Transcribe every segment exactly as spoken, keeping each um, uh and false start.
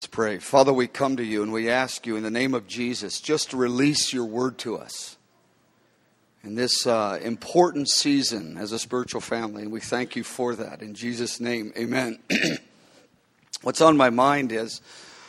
Let's pray. Father, we come to you and we ask you in the name of Jesus just to release your word to us in this uh, important season as a spiritual family. And we thank you for that. In Jesus' name, amen. What's on my mind is,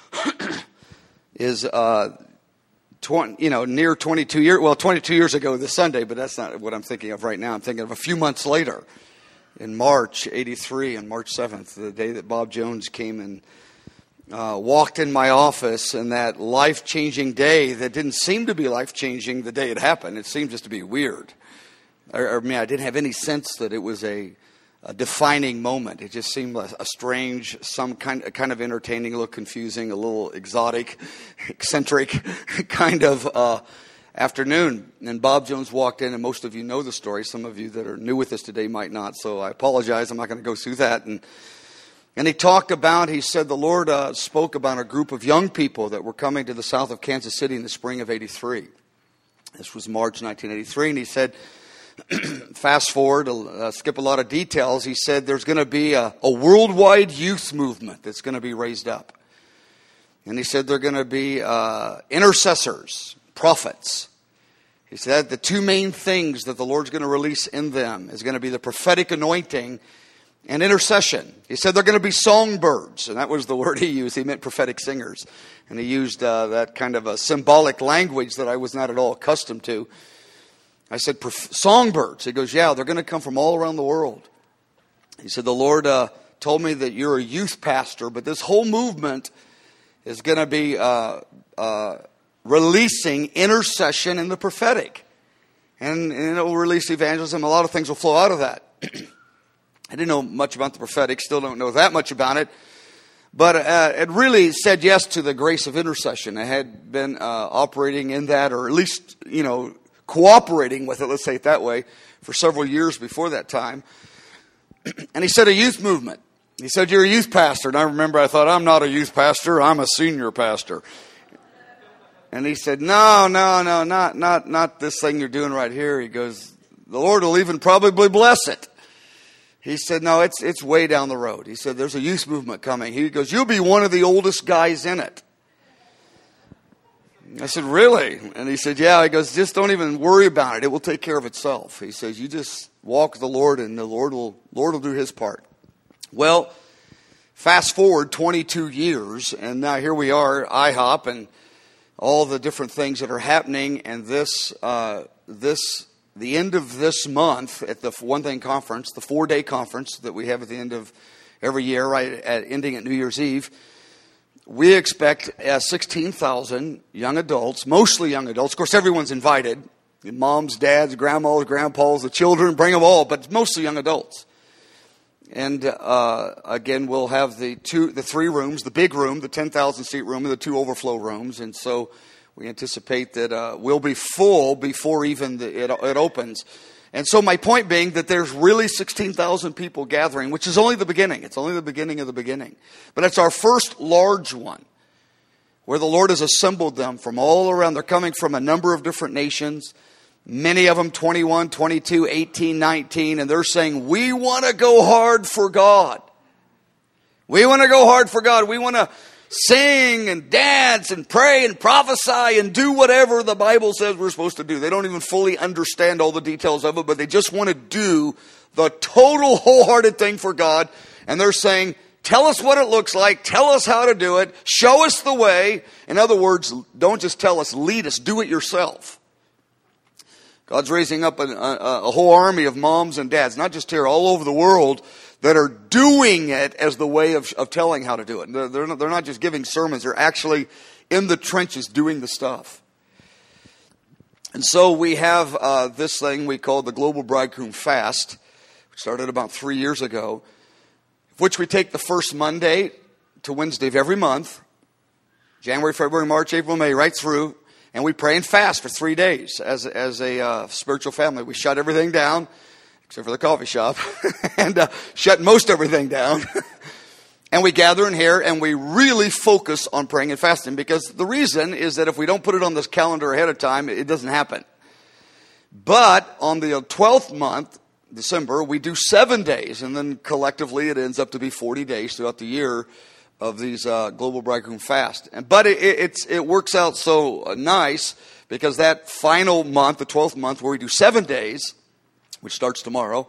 is uh, twenty, you know, near twenty-two years, well, twenty-two years ago this Sunday, but that's not what I'm thinking of right now. I'm thinking of a few months later in March eighty-three, on March seventh, the day that Bob Jones came and Uh, walked in my office, and that life-changing day that didn't seem to be life-changing the day it happened. It seemed just to be weird. I, I mean, I didn't have any sense that it was a, a defining moment. It just seemed a, a strange, some kind, kind of entertaining, a little confusing, a little exotic, eccentric kind of uh, afternoon. And Bob Jones walked in, and most of you know the story. Some of you that are new with us today might not, so I apologize. I'm not going to go through that. And And he talked about, he said the Lord uh, spoke about a group of young people that were coming to the south of Kansas City in the spring of eighty-three. This was March nineteen eighty-three. And he said, fast forward, uh, skip a lot of details. He said there's going to be a, a worldwide youth movement that's going to be raised up. And he said they're going to be uh, intercessors, prophets. He said the two main things that the Lord's going to release in them is going to be the prophetic anointing and intercession. He said they're going to be songbirds, and that was the word he used. He meant prophetic singers, and he used uh, that kind of a symbolic language that I was not at all accustomed to. I said, songbirds. He goes, yeah, they're going to come from all around the world. He said, the Lord uh, told me that you're a youth pastor, but this whole movement is going to be uh, uh, releasing intercession in the prophetic, and, and it will release evangelism. A lot of things will flow out of that. I didn't know much about the prophetic, still don't know that much about it. But uh, it really said yes to the grace of intercession. I had been uh, operating in that, or at least, you know, cooperating with it, let's say it that way, for several years before that time. And he said a youth movement. He said, you're a youth pastor. And I remember I thought, I'm not a youth pastor, I'm a senior pastor. And he said, no, no, no, not, not, not this thing you're doing right here. He goes, the Lord will even probably bless it. He said, no, it's it's way down the road. He said, there's a youth movement coming. He goes, you'll be one of the oldest guys in it. I said, really? And he said, yeah. He goes, just don't even worry about it. It will take care of itself. He says, you just walk with the Lord, and the Lord will Lord will do his part. Well, fast forward twenty-two years, and now here we are, I hop, and all the different things that are happening, and this uh, this. The end of this month at the One Thing Conference, the four-day conference that we have at the end of every year, right at ending at New Year's Eve, we expect uh, sixteen thousand young adults, mostly young adults. Of course, everyone's invited. Moms, dads, grandmas, grandpas, the children, bring them all, but mostly young adults. And uh, again, we'll have the two, the three rooms, the big room, the ten thousand seat room, and the two overflow rooms. And so we anticipate that uh, we'll be full before even the, it, it opens. And so my point being that there's really sixteen thousand people gathering, which is only the beginning. It's only the beginning of the beginning. But it's our first large one where the Lord has assembled them from all around. They're coming from a number of different nations, many of them twenty-one, twenty-two, eighteen, nineteen, and they're saying, we want to go hard for God. We want to go hard for God. We want to sing and dance and pray and prophesy and do whatever the Bible says we're supposed to do. They don't even fully understand all the details of it, but they just want to do the total wholehearted thing for God. And they're saying, tell us what it looks like. Tell us how to do it. Show us the way. In other words, don't just tell us, lead us. Do it yourself. God's raising up a, a, a whole army of moms and dads, not just here, all over the world, that are doing it as the way of, of telling how to do it. They're, they're, not, they're not just giving sermons. They're actually in the trenches doing the stuff. And so we have uh, this thing we call the Global Bridegroom Fast, which started about three years ago, which we take the first Monday to Wednesday of every month, January, February, March, April, May, right through, and we pray and fast for three days as, as a uh, spiritual family. We shut everything down, except for the coffee shop, and uh, shut most everything down. And we gather in here, and we really focus on praying and fasting, because the reason is that if we don't put it on this calendar ahead of time, it doesn't happen. But on the twelfth month, December, we do seven days, and then collectively it ends up to be forty days throughout the year of these uh, Global Bridegroom Fast. And, but it, it, it's, it works out so nice because that final month, the twelfth month, where we do seven days, which starts tomorrow,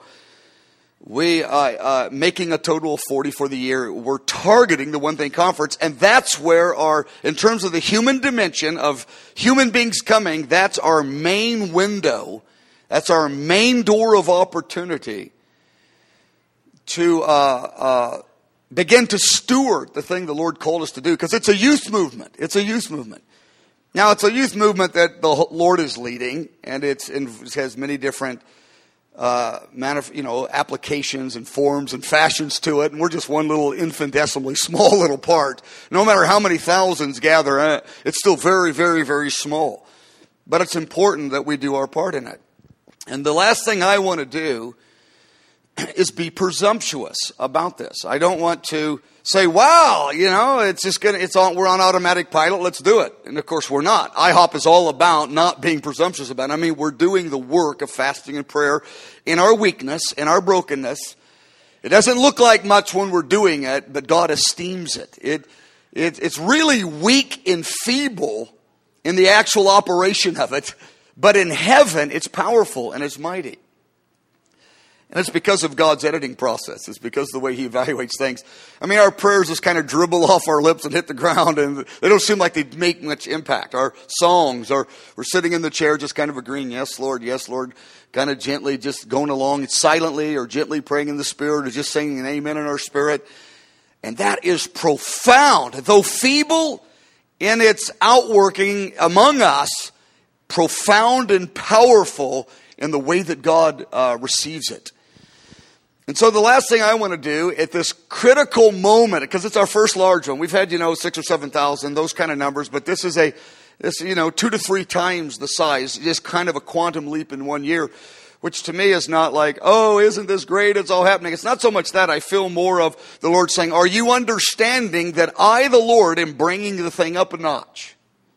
we uh, uh, making a total of forty for the year. We're targeting the One Thing Conference, and that's where our, in terms of the human dimension of human beings coming, that's our main window. That's our main door of opportunity to uh, uh, begin to steward the thing the Lord called us to do, because it's a youth movement. It's a youth movement. Now, it's a youth movement that the Lord is leading, and it's, it has many different Uh, manif- you know, applications and forms and fashions to it, and we're just one little infinitesimally small little part. No matter how many thousands gather, uh, it's still very, very, very small. But it's important that we do our part in it. And the last thing I want to do is be presumptuous about this. I don't want to say, wow, you know, it's just gonna, it's on, we're on automatic pilot, let's do it. And of course we're not. I hop is all about not being presumptuous about it. I mean, we're doing the work of fasting and prayer in our weakness, in our brokenness. It doesn't look like much when we're doing it, but God esteems it. It, it it's really weak and feeble in the actual operation of it, but in heaven it's powerful and it's mighty. And it's because of God's editing process. It's because of the way He evaluates things. I mean, our prayers just kind of dribble off our lips and hit the ground, and they don't seem like they make much impact. Our songs, are we're sitting in the chair just kind of agreeing, yes, Lord, yes, Lord, kind of gently just going along silently or gently praying in the Spirit or just singing an amen in our spirit. And that is profound. Though feeble in its outworking among us, profound and powerful in the way that God uh, receives it. And so the last thing I want to do at this critical moment, because it's our first large one. We've had, you know, six or seven thousand, those kind of numbers, but this is a, this, you know, two to three times the size, just kind of a quantum leap in one year, which to me is not like, oh, isn't this great? It's all happening. It's not so much that. I feel more of the Lord saying, are you understanding that I, the Lord, am bringing the thing up a notch?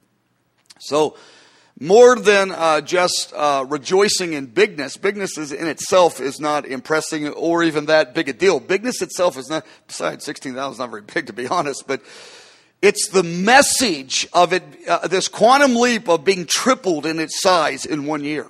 So, more than uh, just uh, rejoicing in bigness. Bigness is in itself is not impressing or even that big a deal. Bigness itself is not, besides sixteen thousand is not very big to be honest, but it's the message of it, uh, this quantum leap of being tripled in its size in one year.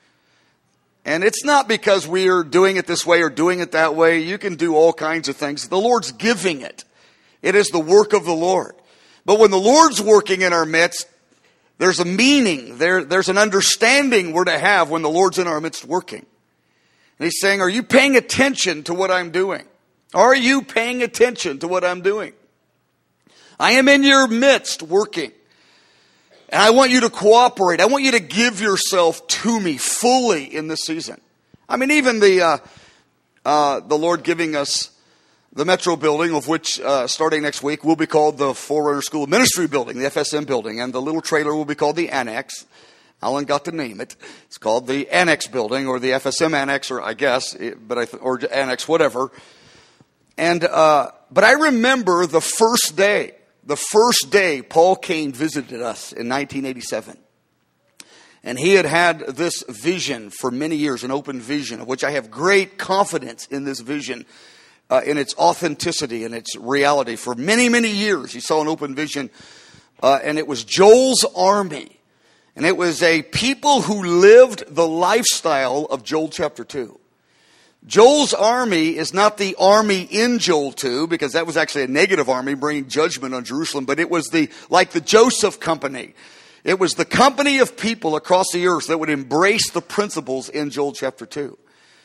And it's not because we are doing it this way or doing it that way. You can do all kinds of things. The Lord's giving it. It is the work of the Lord. But when the Lord's working in our midst, there's a meaning, there, there's an understanding we're to have when the Lord's in our midst working. And He's saying, are you paying attention to what I'm doing? Are you paying attention to what I'm doing? I am in your midst working. And I want you to cooperate. I want you to give yourself to me fully in this season. I mean, even the, uh, uh, the Lord giving us the Metro building, of which uh, starting next week will be called the Forerunner School of Ministry building, the F S M building, and the little trailer will be called the Annex. Alan got to name it. It's called the Annex building, or the F S M Annex, or I guess, but I th- or Annex, whatever. And uh, but I remember the first day, the first day Paul Cain visited us in nineteen eighty-seven. And he had had this vision for many years, an open vision, of which I have great confidence in this vision. Uh, in its authenticity and its reality. For many, many years, he saw an open vision, uh, and it was Joel's army. And it was a people who lived the lifestyle of Joel chapter two. Joel's army is not the army in Joel two, because that was actually a negative army bringing judgment on Jerusalem, but it was the like the Joseph company. It was the company of people across the earth that would embrace the principles in Joel chapter two.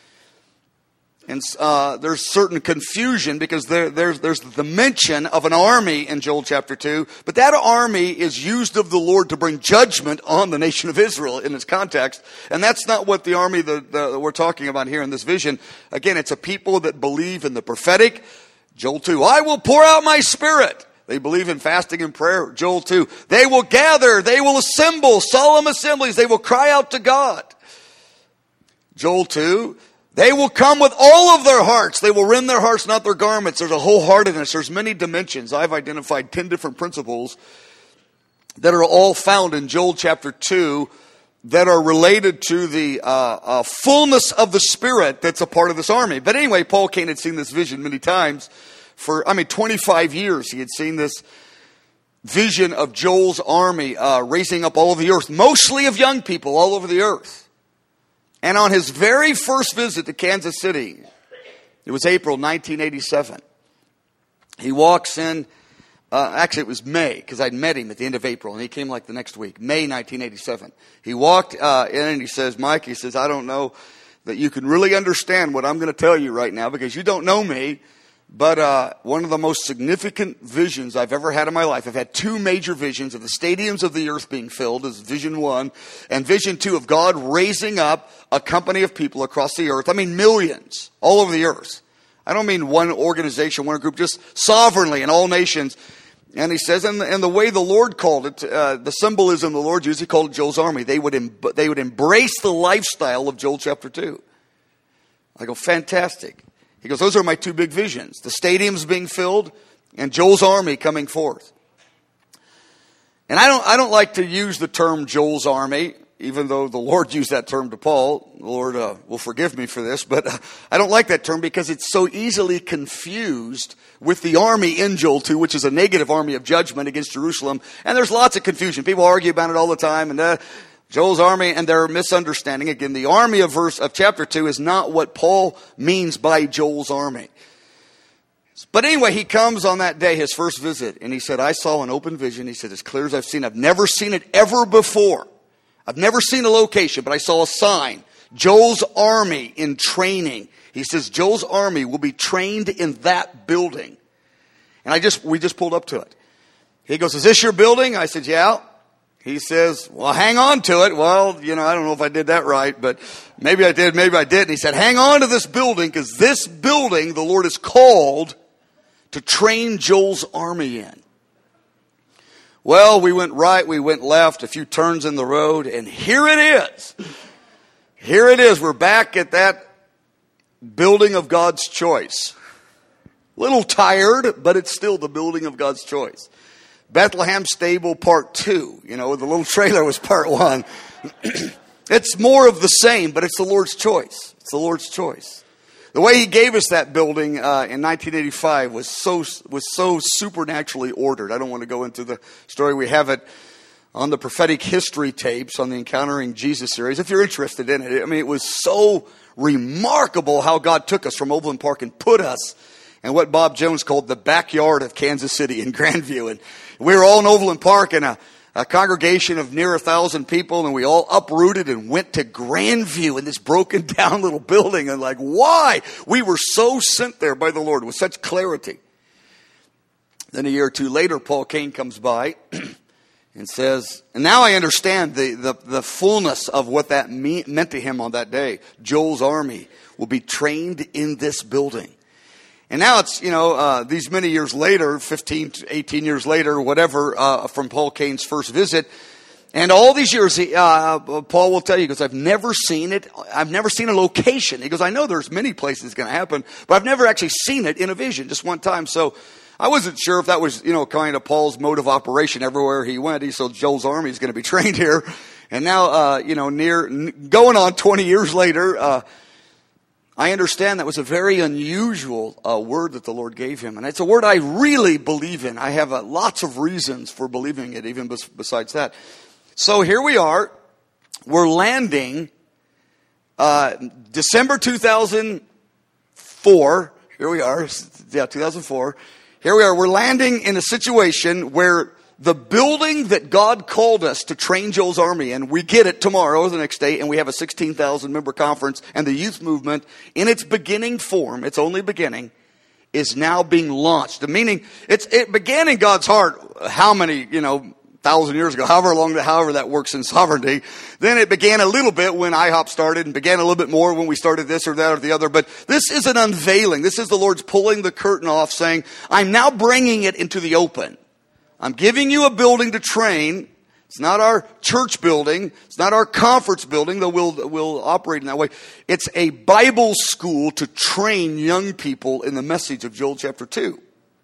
And uh, there's certain confusion because there, there's, there's the mention of an army in Joel chapter two. But that army is used of the Lord to bring judgment on the nation of Israel in its context. And that's not what the army that, that we're talking about here in this vision. Again, it's a people that believe in the prophetic. Joel two, I will pour out my spirit. They believe in fasting and prayer. Joel two, they will gather. They will assemble solemn assemblies. They will cry out to God. Joel two, they will come with all of their hearts. They will rend their hearts, not their garments. There's a wholeheartedness. There's many dimensions. I've identified ten different principles that are all found in Joel chapter two that are related to the uh, uh, fullness of the Spirit that's a part of this army. But anyway, Paul Cain had seen this vision many times for, I mean, twenty-five years he had seen this vision of Joel's army uh, raising up all over the earth, mostly of young people all over the earth. And on his very first visit to Kansas City, it was April nineteen eighty-seven, he walks in, uh, actually it was May, because I'd met him at the end of April, and he came like the next week, May nineteen eighty-seven. He walked uh, in and he says, Mike, he says, I don't know that you can really understand what I'm going to tell you right now, because you don't know me. But uh, one of the most significant visions I've ever had in my life, I've had two major visions of the stadiums of the earth being filled, is vision one, and vision two of God raising up a company of people across the earth. I mean millions all over the earth. I don't mean one organization, one group, just sovereignly in all nations. And he says, and the, and the way the Lord called it, uh, the symbolism the Lord used, he called it Joel's army. They would, em- they would embrace the lifestyle of Joel chapter two. I go, fantastic. He goes, those are my two big visions. The stadiums being filled and Joel's army coming forth. And I don't I don't like to use the term Joel's army, even though the Lord used that term to Paul. The Lord uh, will forgive me for this, but uh, I don't like that term because it's so easily confused with the army in Joel two, which is a negative army of judgment against Jerusalem. And there's lots of confusion. People argue about it all the time, and uh, Joel's army, and their misunderstanding. Again, the army of verse of chapter two is not what Paul means by Joel's army. But anyway, he comes on that day, his first visit, and he said, I saw an open vision. He said, as clear as I've seen, I've never seen it ever before. I've never seen a location, but I saw a sign. Joel's army in training. He says, Joel's army will be trained in that building. And I just, we just pulled up to it. He goes, is this your building? I said, yeah. He says, well, hang on to it. Well, you know, I don't know if I did that right, but maybe I did, maybe I didn't. He said, hang on to this building, because this building the Lord has called to train Joel's army in. Well, we went right, we went left, a few turns in the road, and here it is. Here it is. We're back at that building of God's choice. A little tired, but it's still the building of God's choice. Bethlehem Stable Part two. You know, the little trailer was Part one. It's more of the same, but it's the Lord's choice. It's the Lord's choice. The way He gave us that building uh, in nineteen eighty-five was so was so supernaturally ordered. I don't want to go into the story. We have it on the prophetic history tapes on the Encountering Jesus series, if you're interested in it. I mean, it was so remarkable how God took us from Overland Park and put us in what Bob Jones called the backyard of Kansas City in Grandview. And we were all in Overland Park in a, a congregation of near a thousand people, and we all uprooted and went to Grandview in this broken down little building. And like, why? We were so sent there by the Lord with such clarity. Then a year or two later, Paul Cain comes by and says, and now I understand the, the, the fullness of what that mean, meant to him on that day. Joel's army will be trained in this building. And now it's, you know, uh, these many years later, fifteen, eighteen years later, whatever, uh, from Paul Cain's first visit. And all these years, he, uh, Paul will tell you, he goes, I've never seen it. I've never seen a location. He goes, I know there's many places it's going to happen, but I've never actually seen it in a vision, just one time. So I wasn't sure if that was, you know, kind of Paul's mode of operation everywhere he went. He said, Joel's army is going to be trained here. And now, uh, you know, near, going on twenty years later, uh, I understand that was a very unusual uh, word that the Lord gave him. And it's a word I really believe in. I have uh, lots of reasons for believing it, even bes- besides that. So here we are. We're landing uh, December two thousand four. Here we are. Yeah, two thousand four. Here we are. We're landing in a situation where the building that God called us to train Joel's army in, we get it tomorrow or the next day, and we have a sixteen thousand member conference, and the youth movement in its beginning form, its only beginning, is now being launched. The meaning, it's, it began in God's heart how many, you know, thousand years ago, however long, however that works in sovereignty. Then it began a little bit when I HOP started, and began a little bit more when we started this or that or the other. But this is an unveiling. This is the Lord's pulling the curtain off, saying, I'm now bringing it into the open. I'm giving you a building to train. It's not our church building. It's not our conference building, though we'll, we'll operate in that way. It's a Bible school to train young people in the message of Joel chapter two.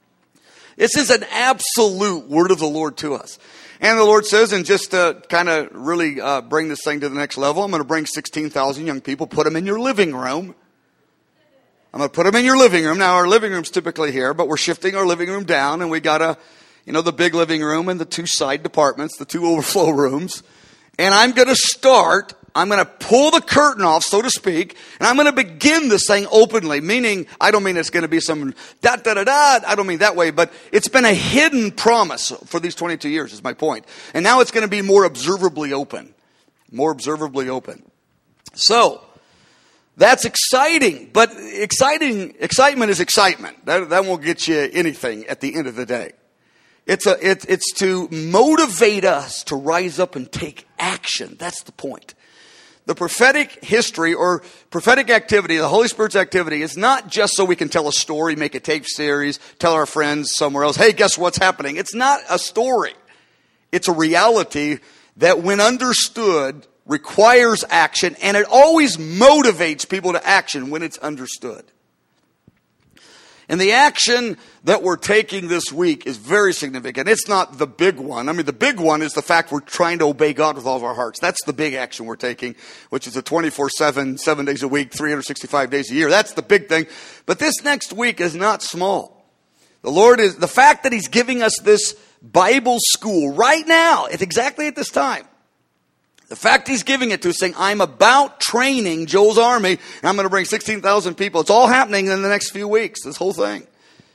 This is an absolute word of the Lord to us. And the Lord says, and just to kind of really uh, bring this thing to the next level, I'm going to bring sixteen thousand young people, put them in your living room. I'm going to put them in your living room. Now, our living room's typically here, but we're shifting our living room down, and we got a, you know, the big living room and the two side departments, the two overflow rooms. And I'm going to start, I'm going to pull the curtain off, so to speak, and I'm going to begin this thing openly, meaning, I don't mean it's going to be some da-da-da-da, I don't mean that way, but it's been a hidden promise for these twenty-two years, is my point. And now it's going to be more observably open. More observably open. So, that's exciting, but exciting excitement is excitement. That, that won't get you anything at the end of the day. It's a it, it's to motivate us to rise up and take action. That's the point. The prophetic history or prophetic activity, the Holy Spirit's activity, is not just so we can tell a story, make a tape series, tell our friends somewhere else, hey, guess what's happening? It's not a story. It's a reality that, when understood, requires action, and it always motivates people to action when it's understood. And the action that we're taking this week is very significant. It's not the big one. I mean, the big one is the fact we're trying to obey God with all of our hearts. That's the big action we're taking, which is a twenty-four seven, seven days a week, three hundred sixty-five days a year. That's the big thing. But this next week is not small. The Lord is, the fact that He's giving us this Bible school right now, it's exactly at this time. The fact He's giving it to us, saying, I'm about training Joel's army, and I'm going to bring sixteen thousand people. It's all happening in the next few weeks, this whole thing.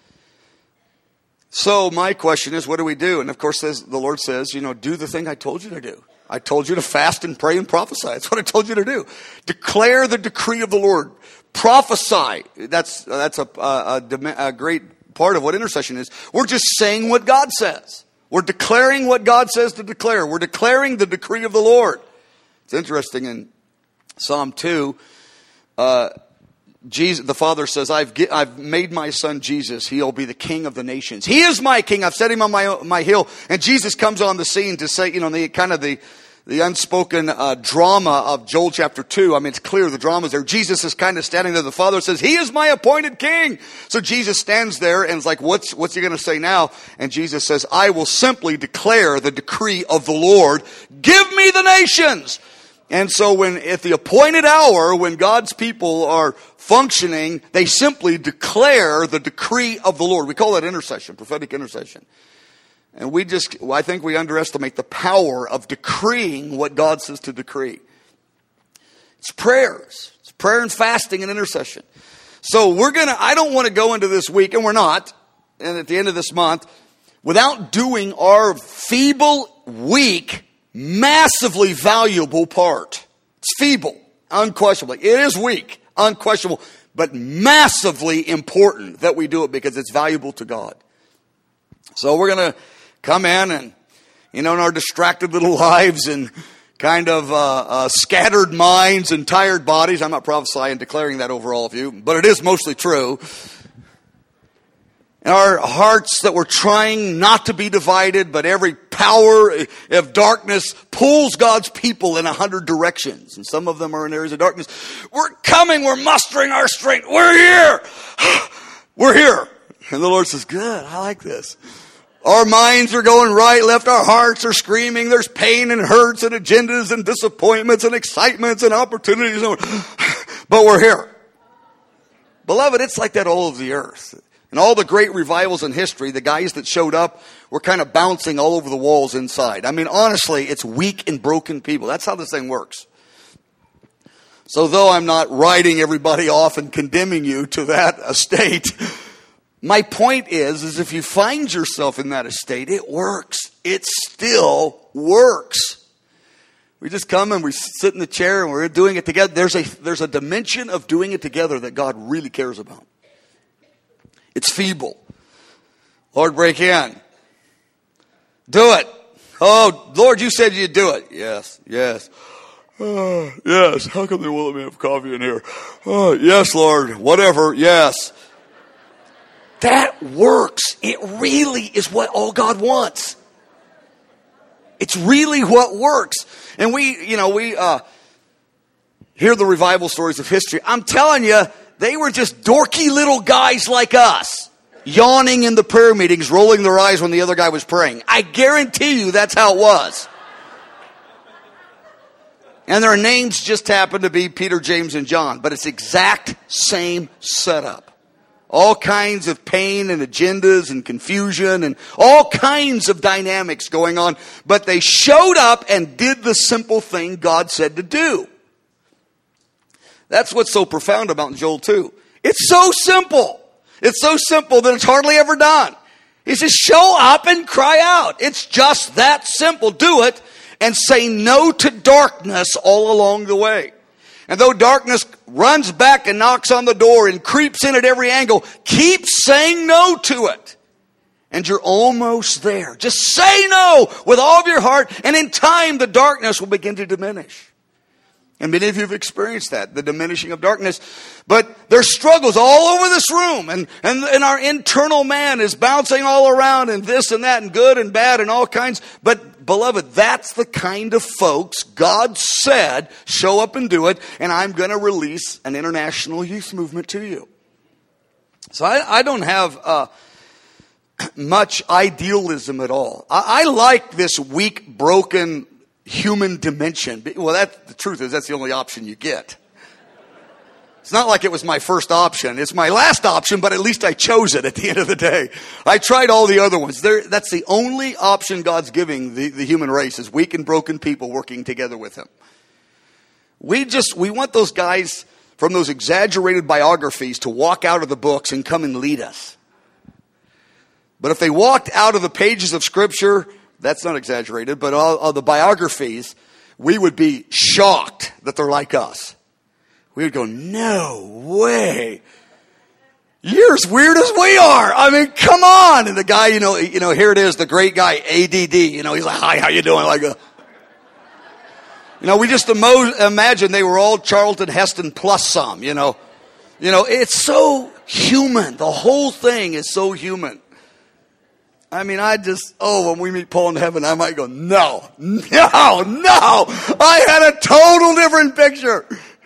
So my question is, what do we do? And of course, says, the Lord says, you know, do the thing I told you to do. I told you to fast and pray and prophesy. That's what I told you to do. Declare the decree of the Lord. Prophesy. That's, that's a, a, a, a great part of what intercession is. We're just saying what God says. We're declaring what God says to declare. We're declaring the decree of the Lord. It's interesting in Psalm two, uh, Jesus, the Father says, I've, I've made my son Jesus. He'll be the king of the nations. He is my king. I've set him on my, my hill. And Jesus comes on the scene to say, you know, the kind of the, the unspoken uh, drama of Joel chapter two. I mean, it's clear the drama's there. Jesus is kind of standing there. The Father says, He is my appointed king. So Jesus stands there and is like, what's, what's He going to say now? And Jesus says, I will simply declare the decree of the Lord. Give me the nations. And so when, at the appointed hour, when God's people are functioning, they simply declare the decree of the Lord. We call that intercession, prophetic intercession. And we just, I think we underestimate the power of decreeing what God says to decree. It's prayers. It's prayer and fasting and intercession. So we're going to, I don't want to go into this week, and we're not, and at the end of this month, without doing our feeble, weak, massively valuable part. It's feeble, unquestionably. It is weak, unquestionable, but massively important that we do it because it's valuable to God. So we're going to come in and, you know, in our distracted little lives and kind of uh, uh, scattered minds and tired bodies. I'm not prophesying and declaring that over all of you, but it is mostly true. And our hearts that we're trying not to be divided, but every power of darkness pulls God's people in a hundred directions. And some of them are in areas of darkness. We're coming. We're mustering our strength. We're here. We're here. And the Lord says, good, I like this. Our minds are going right, left. Our hearts are screaming. There's pain and hurts and agendas and disappointments and excitements and opportunities. But we're here. Beloved, it's like that all over the earth. And all the great revivals in history, the guys that showed up were kind of bouncing all over the walls inside. I mean, honestly, it's weak and broken people. That's how this thing works. So though I'm not writing everybody off and condemning you to that estate, my point is, is if you find yourself in that estate, it works. It still works. We just come and we sit in the chair and we're doing it together. There's a, there's a dimension of doing it together that God really cares about. It's feeble. Lord, break in. Do it. Oh, Lord, you said you'd do it. Yes, yes. Oh, yes. How come they won't let me have coffee in here? Oh, yes, Lord. Whatever. Yes. That works. It really is what all God wants. It's really what works. And we, you know, we uh, hear the revival stories of history. I'm telling you, they were just dorky little guys like us, yawning in the prayer meetings, rolling their eyes when the other guy was praying. I guarantee you that's how it was. And their names just happen to be Peter, James, and John. But it's exact same setup. All kinds of pain and agendas and confusion and all kinds of dynamics going on. But they showed up and did the simple thing God said to do. That's what's so profound about Joel two. It's so simple. It's so simple that it's hardly ever done. He says, show up and cry out. It's just that simple. Do it and say no to darkness all along the way. And though darkness runs back and knocks on the door and creeps in at every angle, keep saying no to it. And you're almost there. Just say no with all of your heart, and in time the darkness will begin to diminish. And many of you have experienced that, the diminishing of darkness. But there's struggles all over this room. And, and, and our internal man is bouncing all around and this and that and good and bad and all kinds. But beloved, that's the kind of folks God said, show up and do it. And I'm going to release an international youth movement to you. So I, I don't have uh, much idealism at all. I, I like this weak, broken human dimension. Well, that the truth is that's the only option you get. It's not like it was my first option. It's my last option, but at least I chose it at the end of the day. I tried all the other ones. There, that's the only option God's giving the, the human race is weak and broken people working together with Him. We just, we want those guys from those exaggerated biographies to walk out of the books and come and lead us. But if they walked out of the pages of Scripture, that's not exaggerated, but all, all the biographies, we would be shocked that they're like us. We would go, no way. You're as weird as we are. I mean, come on. And the guy, you know, you know, here it is, the great guy, A D D. You know, he's like, hi, how you doing? Like, a, you know, we just emo- imagine they were all Charlton Heston plus some, you know. You know, it's so human. The whole thing is so human. I mean, I just, oh, when we meet Paul in heaven, I might go, no, no, no. I had a total different picture.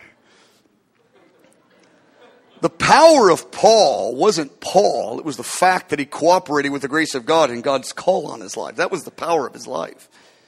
The power of Paul wasn't Paul. It was the fact that he cooperated with the grace of God and God's call on his life. That was the power of his life.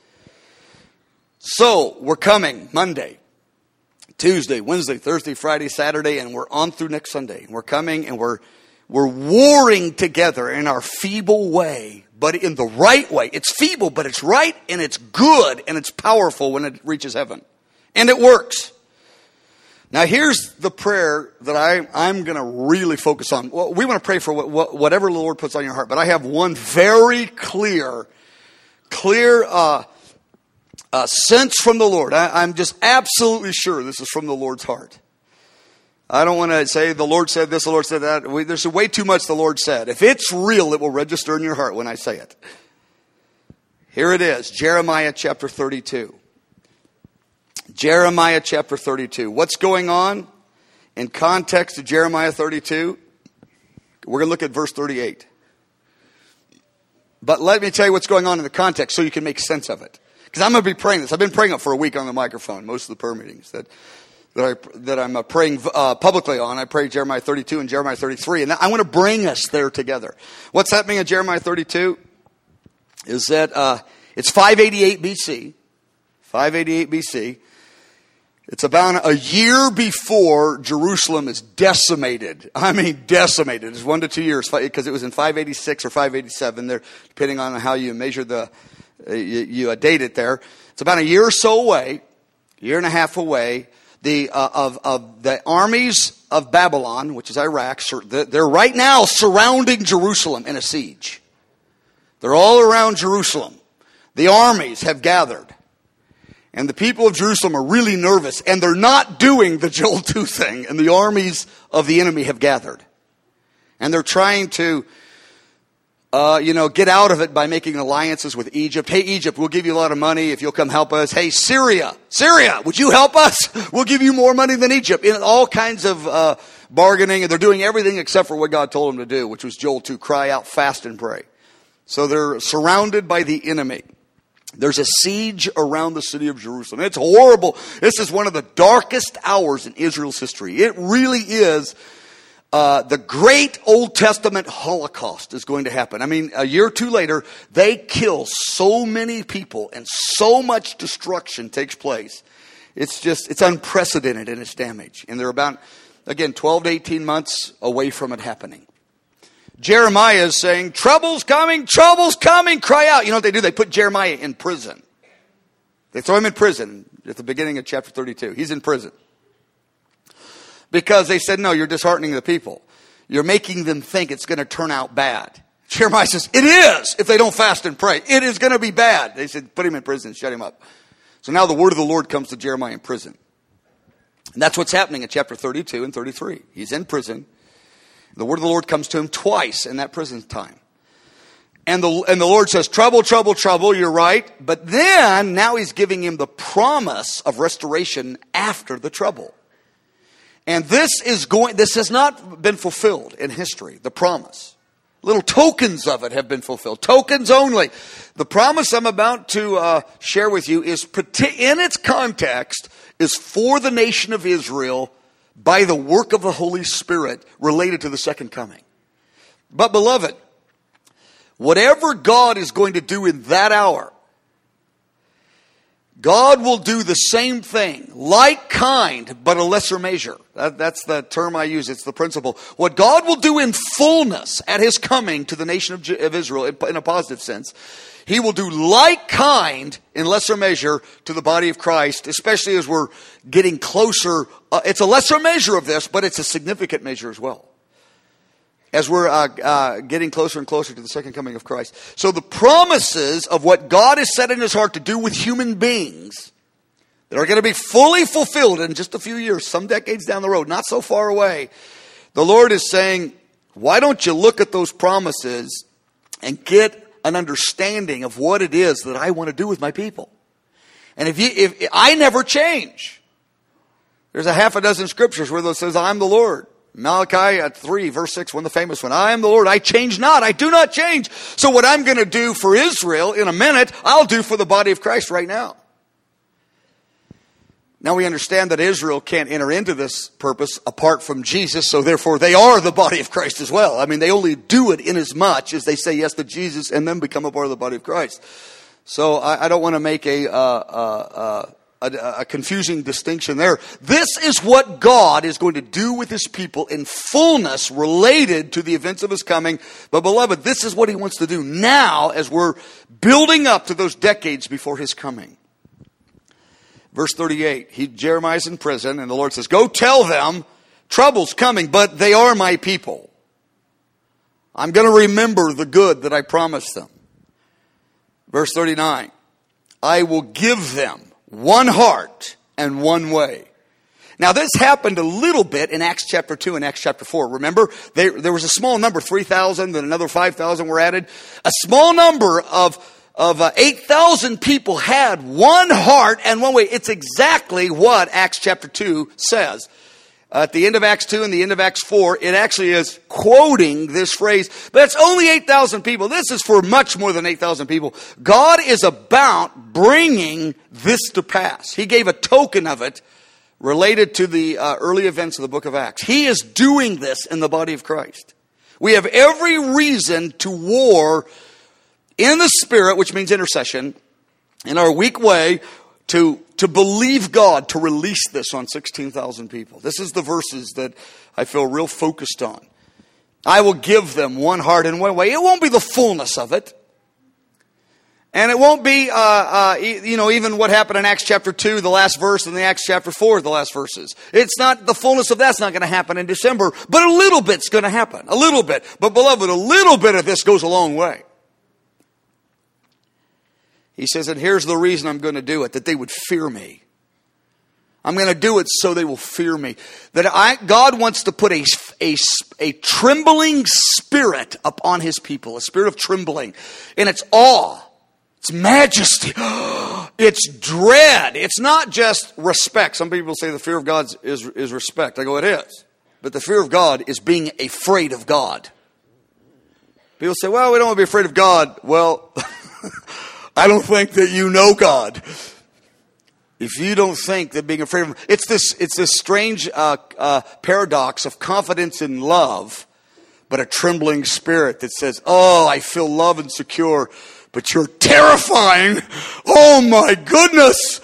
So, we're coming Monday, Tuesday, Wednesday, Thursday, Friday, Saturday, and we're on through next Sunday. We're coming and we're We're warring together in our feeble way, but in the right way. It's feeble, but it's right, and it's good, and it's powerful when it reaches heaven. And it works. Now, here's the prayer that I, I'm going to really focus on. Well, we want to pray for what, what, whatever the Lord puts on your heart, but I have one very clear, clear uh, uh, sense from the Lord. I, I'm just absolutely sure this is from the Lord's heart. I don't want to say the Lord said this, the Lord said that. We, there's way too much the Lord said. If it's real, it will register in your heart when I say it. Here it is, Jeremiah chapter thirty-two. Jeremiah chapter thirty-two. What's going on in context of Jeremiah thirty-two? We're going to look at verse thirty-eight. But let me tell you what's going on in the context so you can make sense of it. Because I'm going to be praying this. I've been praying it for a week on the microphone, most of the prayer meetings that that, I, that I'm uh, praying uh, publicly on. I pray Jeremiah thirty-two and Jeremiah thirty-three. And I want to bring us there together. What's happening in Jeremiah thirty-two is that uh, it's five eighty-eight B C. five eighty-eight B C. It's about a year before Jerusalem is decimated. I mean, decimated. It's one to two years because it was in five eighty-six or five eighty-seven. There, depending on how you measure the, uh, you, you uh, date it there. It's about a year or so away, a year and a half away. The uh, of of the armies of Babylon, which is Iraq, they're right now surrounding Jerusalem in a siege. They're all around Jerusalem. The armies have gathered. And the people of Jerusalem are really nervous. And they're not doing the Joel two thing. And the armies of the enemy have gathered. And they're trying to, uh, you know, get out of it by making alliances with Egypt. Hey, Egypt, we'll give you a lot of money if you'll come help us. Hey, Syria, Syria, would you help us? We'll give you more money than Egypt. In all kinds of uh, bargaining. And they're doing everything except for what God told them to do, which was Joel two, cry out, fast and pray. So they're surrounded by the enemy. There's a siege around the city of Jerusalem. It's horrible. This is one of the darkest hours in Israel's history. It really is. Uh, the great Old Testament Holocaust is going to happen. I mean, a year or two later, they kill so many people and so much destruction takes place. It's just, it's unprecedented in its damage. And they're about, again, twelve to eighteen months away from it happening. Jeremiah is saying, trouble's coming, trouble's coming, cry out. You know what they do? They put Jeremiah in prison. They throw him in prison at the beginning of chapter thirty-two. He's in prison. Because they said, no, you're disheartening the people. You're making them think it's going to turn out bad. Jeremiah says, it is if they don't fast and pray. It is going to be bad. They said, put him in prison, shut him up. So now the word of the Lord comes to Jeremiah in prison. And that's what's happening in chapter thirty-two and thirty-three. He's in prison. The word of the Lord comes to him twice in that prison time. And the, and the Lord says, trouble, trouble, trouble, you're right. But then, now he's giving him the promise of restoration after the trouble. And this is going, this has not been fulfilled in history, the promise. Little tokens of it have been fulfilled. Tokens only. The promise I'm about to uh, share with you is, in its context, is for the nation of Israel by the work of the Holy Spirit related to the second coming. But beloved, whatever God is going to do in that hour, God will do the same thing, like kind, but a lesser measure. That, that's the term I use. It's the principle. What God will do in fullness at his coming to the nation of, of Israel, in, in a positive sense, he will do like kind in lesser measure to the body of Christ, especially as we're getting closer. Uh, it's a lesser measure of this, but it's a significant measure as well. As we're uh, uh, getting closer and closer to the second coming of Christ. So the promises of what God has set in his heart to do with human beings that are going to be fully fulfilled in just a few years, some decades down the road, not so far away. The Lord is saying, why don't you look at those promises and get an understanding of what it is that I want to do with my people? And if you, if, if I never change, there's a half a dozen scriptures where it says, I'm the Lord. Malachi three, verse six, one of the famous one. I am the Lord, I change not, I do not change. So what I'm going to do for Israel in a minute, I'll do for the body of Christ right now. Now we understand that Israel can't enter into this purpose apart from Jesus, so therefore they are the body of Christ as well. I mean, they only do it in as much as they say yes to Jesus and then become a part of the body of Christ. So I, I don't want to make a... Uh, uh, uh, A, a confusing distinction there. This is what God is going to do with his people in fullness related to the events of his coming. But beloved, this is what he wants to do now as we're building up to those decades before his coming. Verse thirty-eight, he, Jeremiah's in prison and the Lord says, go tell them trouble's coming, but they are my people. I'm going to remember the good that I promised them. Verse thirty-nine, I will give them one heart and one way. Now this happened a little bit in Acts chapter two and Acts chapter four. Remember, there, there was a small number, three thousand, then another five thousand were added. A small number of, of uh, eight thousand people had one heart and one way. It's exactly what Acts chapter two says. Uh, at the end of Acts two and the end of Acts four, it actually is quoting this phrase, but it's only eight thousand people. This is for much more than eight thousand people. God is about bringing this to pass. He gave a token of it related to the uh, early events of the book of Acts. He is doing this in the body of Christ. We have every reason to war in the Spirit, which means intercession, in our weak way, to to believe God to release this on sixteen thousand people. This is the verses that I feel real focused on. I will give them one heart and one way. It won't be the fullness of it. And it won't be, uh, uh, you know, even what happened in Acts chapter two, the last verse, and the Acts chapter four, the last verses. It's not, the fullness of that's not going to happen in December, but a little bit's going to happen. A little bit. But beloved, a little bit of this goes a long way. He says, and here's the reason I'm going to do it, that they would fear me. I'm going to do it so they will fear me. That I, God wants to put a, a, a trembling spirit upon his people, a spirit of trembling. And it's awe, it's majesty, it's dread. It's not just respect. Some people say the fear of God is, is respect. I go, it is. But the fear of God is being afraid of God. People say, well, we don't want to be afraid of God. Well... I don't think that you know God. If you don't think that being afraid of him, it's this, it's this strange uh, uh, paradox of confidence in love, but a trembling spirit that says, oh, I feel love and secure, but you're terrifying. Oh my goodness.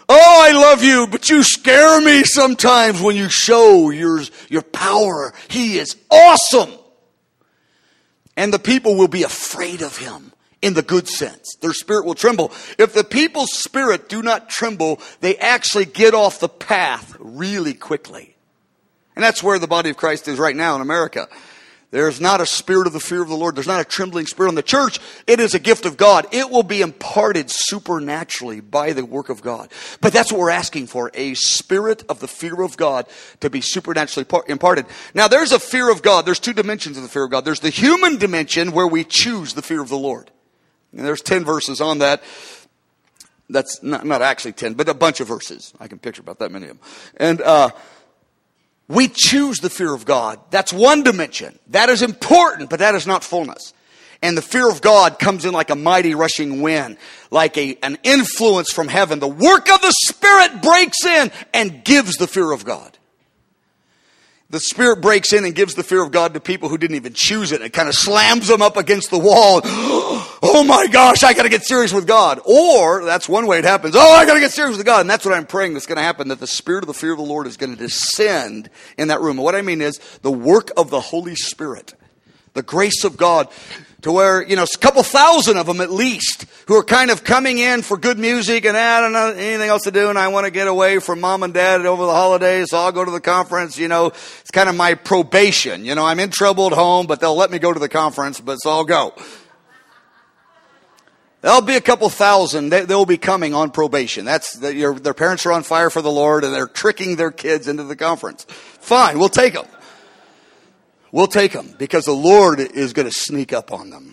Oh, I love you, but you scare me sometimes when you show your, your power. He is awesome. And the people will be afraid of him in the good sense. Their spirit will tremble. If the people's spirit do not tremble, they actually get off the path really quickly. And that's where the body of Christ is right now in America. There's not a spirit of the fear of the Lord. There's not a trembling spirit on the church. It is a gift of God. It will be imparted supernaturally by the work of God. But that's what we're asking for, a spirit of the fear of God to be supernaturally imparted. Now, there's a fear of God. There's two dimensions of the fear of God. There's the human dimension where we choose the fear of the Lord. And there's ten verses on that. That's not, not actually ten, but a bunch of verses. I can picture about that many of them. And, uh, we choose the fear of God. That's one dimension. That is important, but that is not fullness. And the fear of God comes in like a mighty rushing wind, like a, an influence from heaven. The work of the Spirit breaks in and gives the fear of God. The Spirit breaks in and gives the fear of God to people who didn't even choose it. It kind of slams them up against the wall. Oh my gosh, I got to get serious with God. Or, that's one way it happens. Oh, I got to get serious with God. And that's what I'm praying that's going to happen, that the Spirit of the fear of the Lord is going to descend in that room. And what I mean is the work of the Holy Spirit, the grace of God, to where, you know, a couple thousand of them at least, who are kind of coming in for good music and I don't know anything else to do and I want to get away from mom and dad over the holidays, so I'll go to the conference. You know, it's kind of my probation. You know, I'm in trouble at home, but they'll let me go to the conference, but so I'll go. There'll be a couple thousand. They, they'll be coming on probation. That's the, your, their parents are on fire for the Lord and they're tricking their kids into the conference. Fine, we'll take them. We'll take them because the Lord is going to sneak up on them.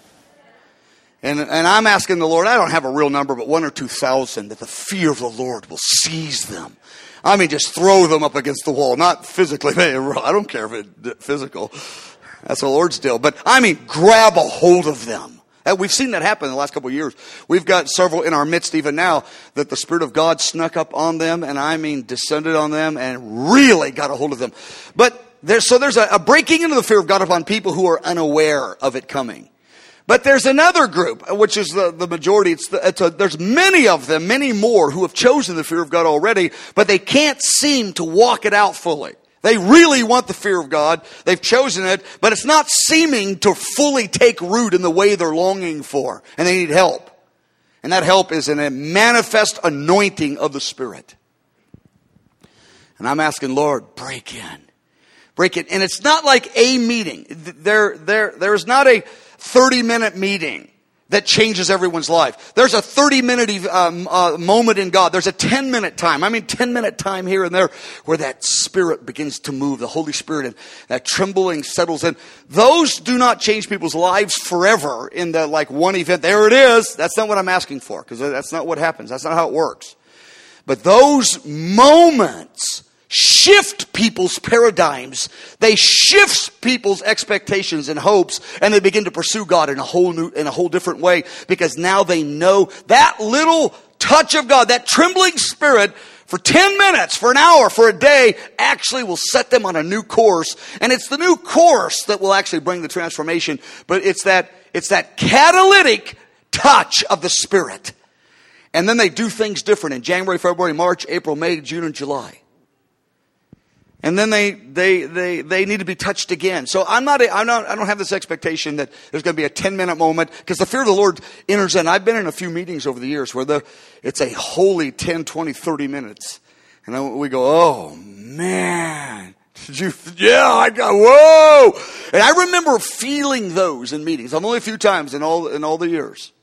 And, and I'm asking the Lord, I don't have a real number, but one or two thousand, that the fear of the Lord will seize them. I mean, just throw them up against the wall. Not physically. I don't care if it's physical. That's the Lord's deal. But I mean, grab a hold of them. And we've seen that happen in the last couple of years. We've got several in our midst even now that the Spirit of God snuck up on them, and I mean descended on them and really got a hold of them. But there's, so there's a, a breaking into the fear of God upon people who are unaware of it coming. But there's another group, which is the, the majority. It's, the, it's a, there's many of them, many more, who have chosen the fear of God already, but they can't seem to walk it out fully. They really want the fear of God. They've chosen it, but it's not seeming to fully take root in the way they're longing for. And they need help. And that help is in a manifest anointing of the Spirit. And I'm asking, Lord, break in. Break in. And it's not like a meeting. There, there, there is not a thirty-minute meeting that changes everyone's life. There's a thirty-minute um, uh, moment in God. There's a ten-minute time. I mean, ten-minute time here and there where that Spirit begins to move, the Holy Spirit, and that trembling settles in. Those do not change people's lives forever in the, like, one event. There it is. That's not what I'm asking for, because that's not what happens. That's not how it works. But those moments shift people's paradigms. They shift people's expectations and hopes, and they begin to pursue God in a whole new, in a whole different way, because now they know that little touch of God, that trembling Spirit, for ten minutes, for an hour, for a day, actually will set them on a new course. And it's the new course that will actually bring the transformation. But it's that, it's that catalytic touch of the Spirit. And then they do things different in January, February, March, April, May, June, and July. And then they, they, they, they need to be touched again. So I'm not, I'm not, I don't have this expectation that there's going to be a ten minute moment, because the fear of the Lord enters in. I've been in a few meetings over the years where the, it's a holy ten, twenty, thirty minutes. And then we go, oh man, did you, yeah, I got, whoa. And I remember feeling those in meetings. I'm only a few times in all, in all the years.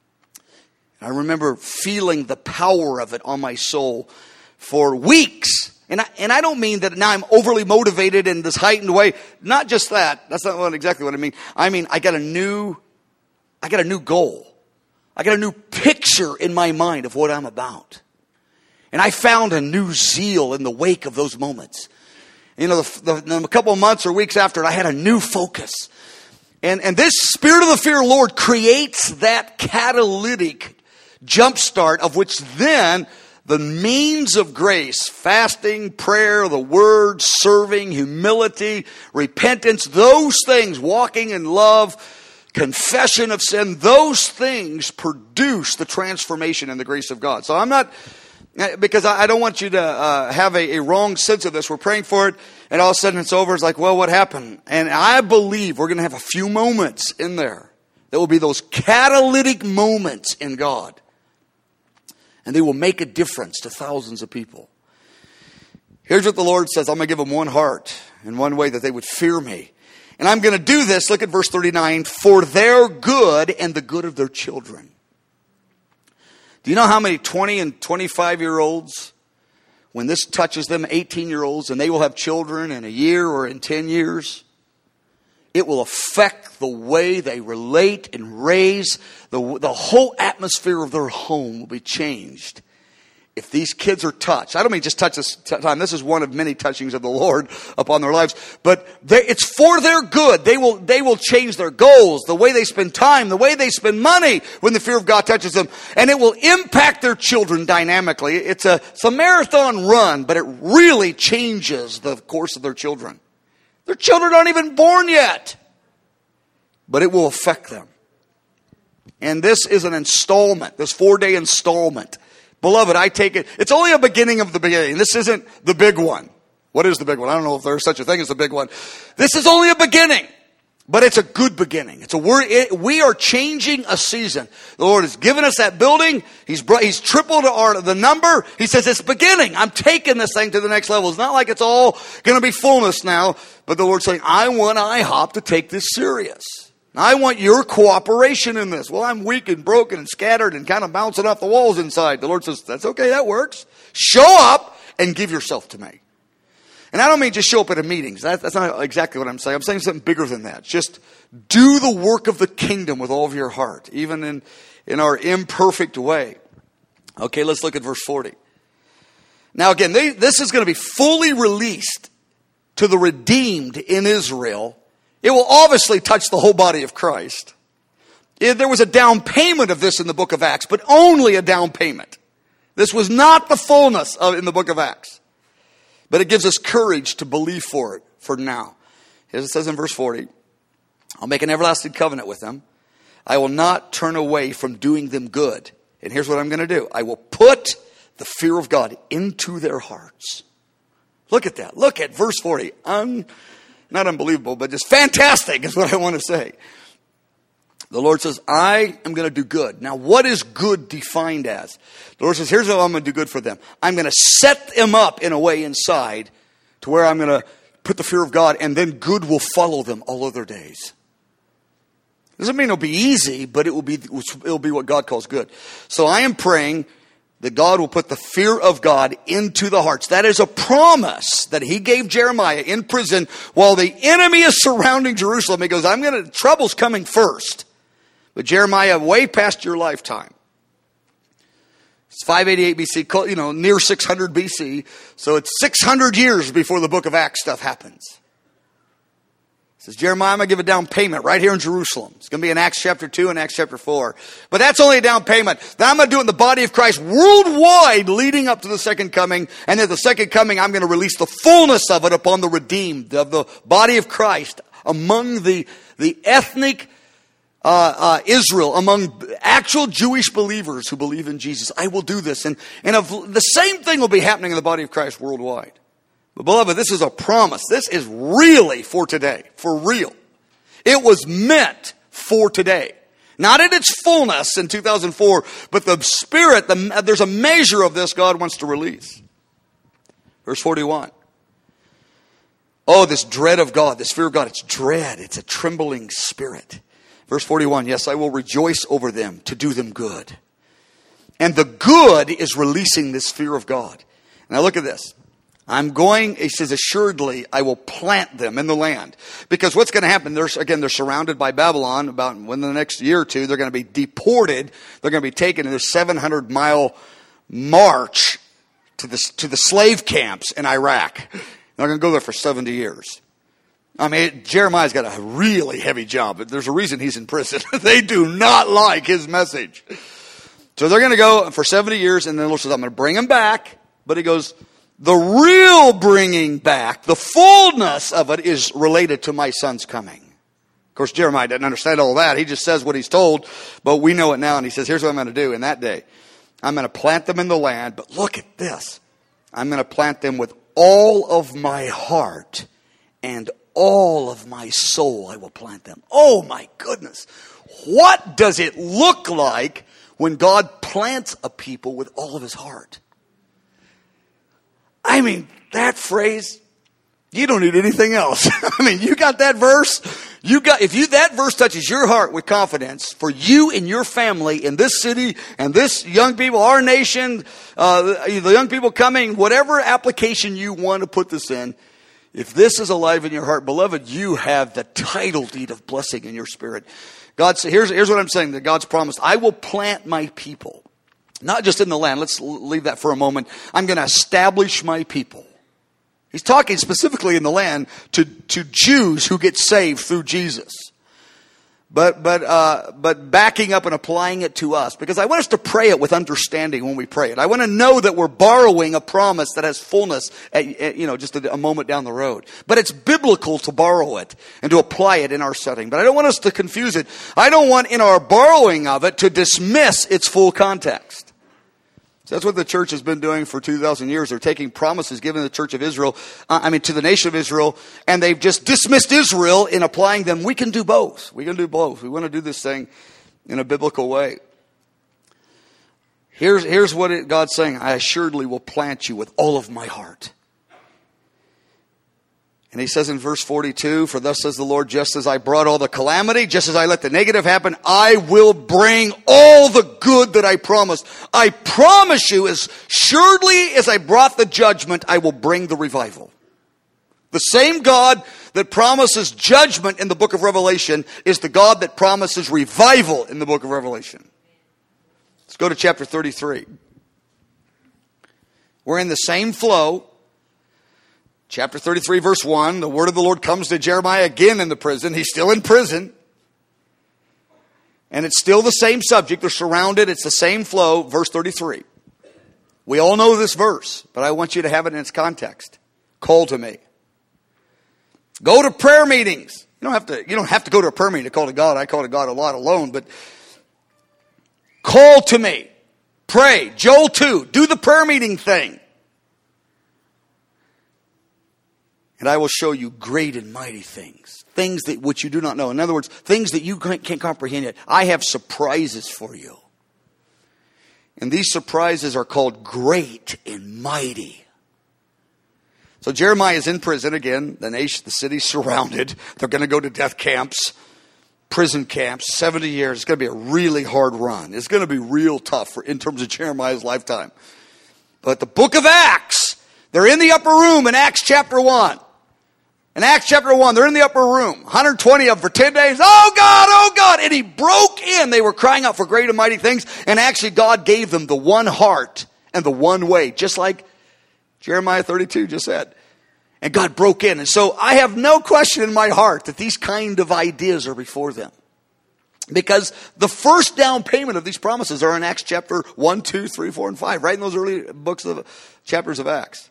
I remember feeling the power of it on my soul for weeks. And I, and I don't mean that now I'm overly motivated in this heightened way. Not just that. That's not what, exactly what I mean. I mean, I got a new, I got a new goal. I got a new picture in my mind of what I'm about. And I found a new zeal in the wake of those moments. You know, the, the, a couple of months or weeks after it, I had a new focus. And, and this Spirit of the fear of the Lord creates that catalytic jumpstart, of which then the means of grace, fasting, prayer, the word, serving, humility, repentance, those things, walking in love, confession of sin, those things produce the transformation and the grace of God. So I'm not, Because I don't want you to uh, have a, a wrong sense of this. We're praying for it, and all of a sudden it's over. It's like, well, what happened? And I believe we're going to have a few moments in there. There will be those catalytic moments in God. And they will make a difference to thousands of people. Here's what the Lord says. I'm going to give them one heart in one way that they would fear me. And I'm going to do this, look at verse thirty-nine, for their good and the good of their children. Do you know how many twenty and twenty-five-year-olds, when this touches them, eighteen-year-olds, and they will have children in a year or in ten years, it will affect the way they relate and raise. The, the whole atmosphere of their home will be changed if these kids are touched. I don't mean just touch this time. This is one of many touchings of the Lord upon their lives. But they, it's for their good. They will, they will change their goals, the way they spend time, the way they spend money when the fear of God touches them. And it will impact their children dynamically. It's a, it's a marathon run, but it really changes the course of their children. Their children aren't even born yet. But it will affect them. And this is an installment, this four-day installment. Beloved, I take it, it's only a beginning of the beginning. This isn't the big one. What is the big one? I don't know if there's such a thing as the big one. This is only a beginning, but it's a good beginning. It's a word. It, we are changing a season. The Lord has given us that building. He's brought, He's tripled our, the number. He says it's beginning. I'm taking this thing to the next level. It's not like it's all going to be fullness now, but the Lord's saying, I want IHOP to take this serious. I want your cooperation in this. Well, I'm weak and broken and scattered and kind of bouncing off the walls inside. The Lord says, that's okay, that works. Show up and give yourself to me. And I don't mean just show up at a meeting. That, that's not exactly what I'm saying. I'm saying something bigger than that. Just do the work of the kingdom with all of your heart, even in, in our imperfect way. Okay, let's look at verse forty. Now again, they, this is going to be fully released to the redeemed in Israel. It will obviously touch the whole body of Christ. There was a down payment of this in the book of Acts, but only a down payment. This was not the fullness of in the book of Acts. But it gives us courage to believe for it for now. As it says in verse forty, I'll make an everlasting covenant with them. I will not turn away from doing them good. And here's what I'm going to do. I will put the fear of God into their hearts. Look at that. Look at verse forty. Un- Not unbelievable, but just fantastic is what I want to say. The Lord says, I am going to do good. Now, what is good defined as? The Lord says, here's how I'm going to do good for them. I'm going to set them up in a way inside to where I'm going to put the fear of God, and then good will follow them all of their days. Doesn't mean it'll be easy, but it will be, it'll be what God calls good. So I am praying that God will put the fear of God into the hearts. That is a promise that he gave Jeremiah in prison while the enemy is surrounding Jerusalem. He goes, I'm going to, trouble's coming first. But Jeremiah, way past your lifetime. It's five eighty-eight B C, you know, near six hundred B C. So it's six hundred years before the book of Acts stuff happens. It says, Jeremiah, I'm going to give a down payment right here in Jerusalem. It's going to be in Acts chapter two and Acts chapter four. But that's only a down payment. Then I'm going to do it in the body of Christ worldwide leading up to the second coming. And at the second coming, I'm going to release the fullness of it upon the redeemed of the body of Christ among the, the ethnic uh, uh, Israel, among actual Jewish believers who believe in Jesus. I will do this. And, and of, the same thing will be happening in the body of Christ worldwide. But beloved, this is a promise. This is really for today. For real. It was meant for today. Not in its fullness in two thousand four, but the Spirit, the, there's a measure of this God wants to release. Verse forty-one. Oh, this dread of God, this fear of God, it's dread. It's a trembling spirit. Verse forty-one, yes, I will rejoice over them to do them good. And the good is releasing this fear of God. Now look at this. I'm going, he says, assuredly, I will plant them in the land. Because what's going to happen, there's, again, they're surrounded by Babylon. About within the next year or two, they're going to be deported. They're going to be taken in this seven hundred mile march to the, to the slave camps in Iraq. They're going to go there for seventy years. I mean, Jeremiah's got a really heavy job, but there's a reason he's in prison. They do not like his message. So they're going to go for seventy years, and then the Lord says, I'm going to bring them back. But he goes, the real bringing back, the fullness of it is related to my son's coming. Of course, Jeremiah doesn't understand all that. He just says what he's told, but we know it now. And he says, here's what I'm going to do in that day. I'm going to plant them in the land, but look at this. I'm going to plant them with all of my heart and all of my soul. I will plant them. Oh my goodness. What does it look like when God plants a people with all of his heart? I mean, that phrase, you don't need anything else. I mean, you got that verse. You got, if you, that verse touches your heart with confidence for you and your family in this city and this young people, our nation, uh, the young people coming, whatever application you want to put this in, if this is alive in your heart, beloved, you have the title deed of blessing in your spirit. God said, here's, here's what I'm saying that God's promised. I will plant my people, not just in the land. Let's leave that for a moment. I'm going to establish my people. He's talking specifically in the land to, to Jews who get saved through Jesus. But, but, uh, but backing up and applying it to us, because I want us to pray it with understanding when we pray it. I want to know that we're borrowing a promise that has fullness at, at you know, just a, a moment down the road. But it's biblical to borrow it and to apply it in our setting. But I don't want us to confuse it. I don't want in our borrowing of it to dismiss its full context. So that's what the church has been doing for two thousand years. They're taking promises given to the church of Israel, uh, I mean to the nation of Israel, and they've just dismissed Israel in applying them. We can do both. We can do both. We want to do this thing in a biblical way. Here's, here's what it, God's saying. I assuredly will plant you with all of my heart. And he says in verse forty-two, for thus says the Lord, just as I brought all the calamity, just as I let the negative happen, I will bring all the good that I promised. I promise you, as surely as I brought the judgment, I will bring the revival. The same God that promises judgment in the book of Revelation is the God that promises revival in the book of Revelation. Let's go to chapter thirty-three. We're in the same flow. Chapter thirty-three, verse one, the word of the Lord comes to Jeremiah again in the prison. He's still in prison. And it's still the same subject. They're surrounded. It's the same flow. Verse thirty-three. We all know this verse, but I want you to have it in its context. Call to me. Go to prayer meetings. You don't have to, you don't have to go to a prayer meeting to call to God. I call to God a lot alone, but call to me. Pray. Joel two. Do the prayer meeting thing. And I will show you great and mighty things. Things that which you do not know. In other words, things that you can't comprehend yet. I have surprises for you. And these surprises are called great and mighty. So Jeremiah is in prison again. The nation, the city's surrounded. They're going to go to death camps, prison camps, seventy years. It's going to be a really hard run. It's going to be real tough for, in terms of Jeremiah's lifetime. But the book of Acts, they're in the upper room in Acts chapter one. In Acts chapter one, they're in the upper room. one hundred twenty of them for ten days. Oh God, oh God. And he broke in. They were crying out for great and mighty things. And actually God gave them the one heart and the one way. Just like Jeremiah thirty-two just said. And God broke in. And so I have no question in my heart that these kind of ideas are before them. Because the first down payment of these promises are in Acts chapter one, two, three, four, and five. Right in those early books of chapters of Acts.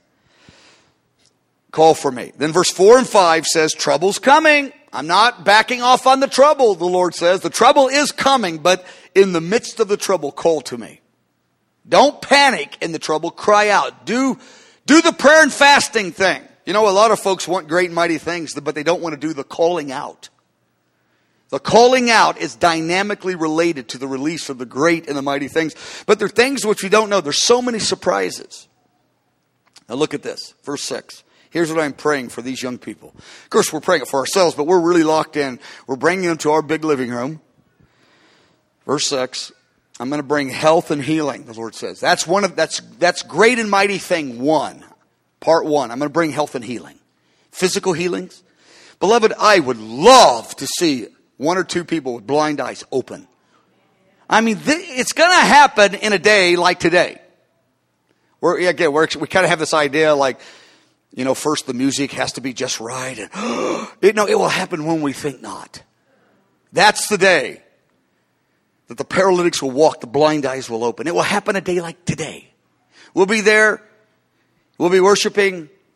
Call for me. Then verse four and five says, trouble's coming. I'm not backing off on the trouble, the Lord says. The trouble is coming, but in the midst of the trouble, call to me. Don't panic in the trouble. Cry out. Do, do the prayer and fasting thing. You know, a lot of folks want great and mighty things, but they don't want to do the calling out. The calling out is dynamically related to the release of the great and the mighty things. But there are things which we don't know. There's so many surprises. Now look at this. Verse six. Here's what I'm praying for these young people. Of course, we're praying it for ourselves, but we're really locked in. We're bringing them to our big living room. Verse six. I'm going to bring health and healing, the Lord says. That's one of that's that's great and mighty thing one. Part one. I'm going to bring health and healing. Physical healings. Beloved, I would love to see one or two people with blind eyes open. I mean, th- it's going to happen in a day like today. We're, again, we're, we kind of have this idea like, you know, first the music has to be just right. And, it, no, it will happen when we think not. That's the day that the paralytics will walk, the blind eyes will open. It will happen a day like today. We'll be there. We'll be worshiping.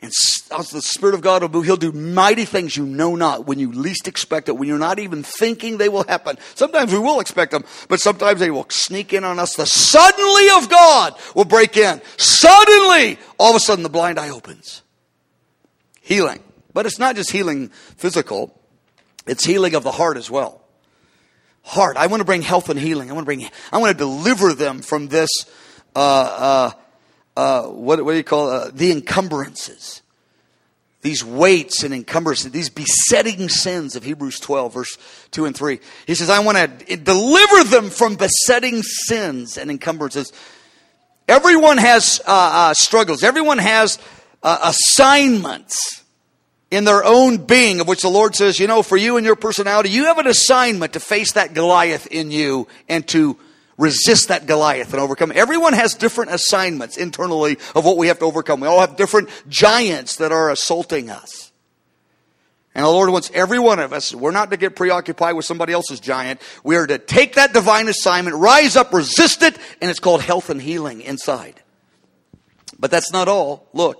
And as the Spirit of God will move, He'll do mighty things you know not when you least expect it, when you're not even thinking they will happen. Sometimes we will expect them, but sometimes they will sneak in on us. The suddenly of God will break in. Suddenly, all of a sudden, the blind eye opens. Healing. But it's not just healing physical. It's healing of the heart as well. Heart. I want to bring health and healing. I want to bring, I want to deliver them from this, uh, uh, uh, what, what do you call it? Uh, the encumbrances. These weights and encumbrances, these besetting sins of Hebrews twelve, verse two and three. He says, I want to deliver them from besetting sins and encumbrances. Everyone has uh, uh, struggles. Everyone has uh, assignments in their own being, of which the Lord says, you know, for you and your personality, you have an assignment to face that Goliath in you and to resist that Goliath and overcome. Everyone has different assignments internally of what we have to overcome. We all have different giants that are assaulting us. And the Lord wants every one of us, we're not to get preoccupied with somebody else's giant. We are to take that divine assignment, rise up, resist it, and it's called health and healing inside. But that's not all. Look.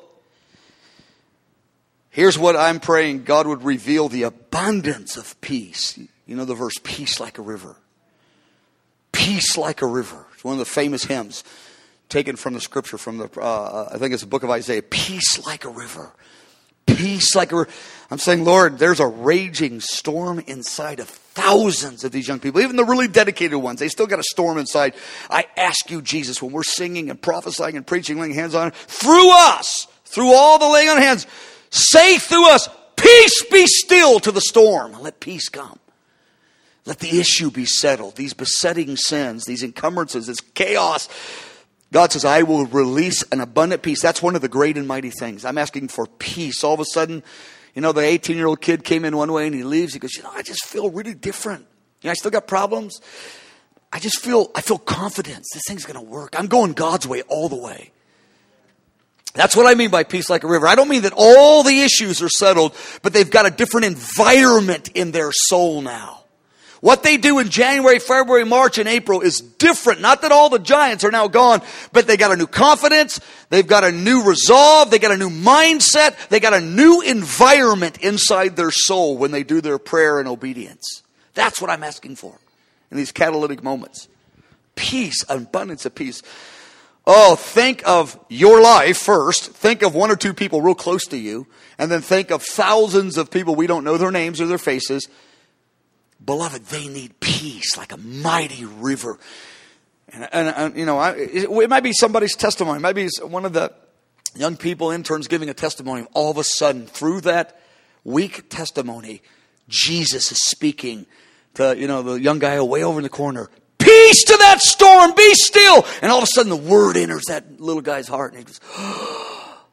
Here's what I'm praying. God would reveal the abundance of peace. You know the verse, peace like a river. Peace like a river. It's one of the famous hymns taken from the scripture, from the, uh, I think it's the book of Isaiah. Peace like a river. Peace like a river. I'm saying, Lord, there's a raging storm inside of thousands of these young people. Even the really dedicated ones, they still got a storm inside. I ask you, Jesus, when we're singing and prophesying and preaching, laying hands on, through us, through all the laying on hands, say through us, peace be still to the storm. Let peace come. Let the issue be settled. These besetting sins, these encumbrances, this chaos. God says, I will release an abundant peace. That's one of the great and mighty things. I'm asking for peace. All of a sudden, you know, the eighteen-year-old kid came in one way and he leaves. He goes, you know, I just feel really different. You know, I still got problems. I just feel, I feel confidence. This thing's going to work. I'm going God's way all the way. That's what I mean by peace like a river. I don't mean that all the issues are settled, but they've got a different environment in their soul now. What they do in January, February, March, and April is different. Not that all the giants are now gone, but they got a new confidence. They've got a new resolve. They got a new mindset. They got a new environment inside their soul when they do their prayer and obedience. That's what I'm asking for in these catalytic moments. Peace, abundance of peace. Oh, think of your life first. Think of one or two people real close to you. And then think of thousands of people we don't know their names or their faces. Beloved, they need peace like a mighty river. And, and, and you know, I, it, it might be somebody's testimony. It might be one of the young people, interns, giving a testimony. All of a sudden, through that weak testimony, Jesus is speaking to, you know, the young guy way over in the corner. Peace to that storm, be still. And all of a sudden the word enters that little guy's heart. And he goes, oh.